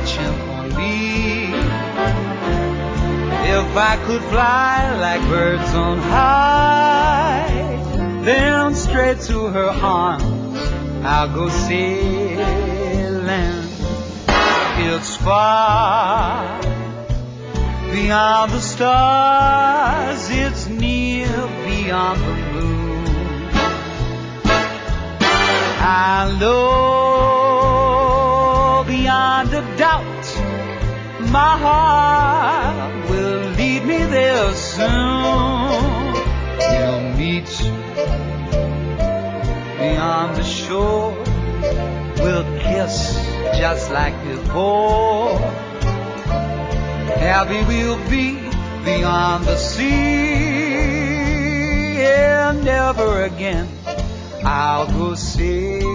watch him leave. If I could fly like birds on high, then straight to her arms I'll go sailing. It's far beyond the stars, it's near beyond the moon. I know beyond a doubt my heart will lead me there soon. We'll meet beyond the shore, we'll kiss just like before. Happy we'll be beyond the sea, and never again I'll go sailing.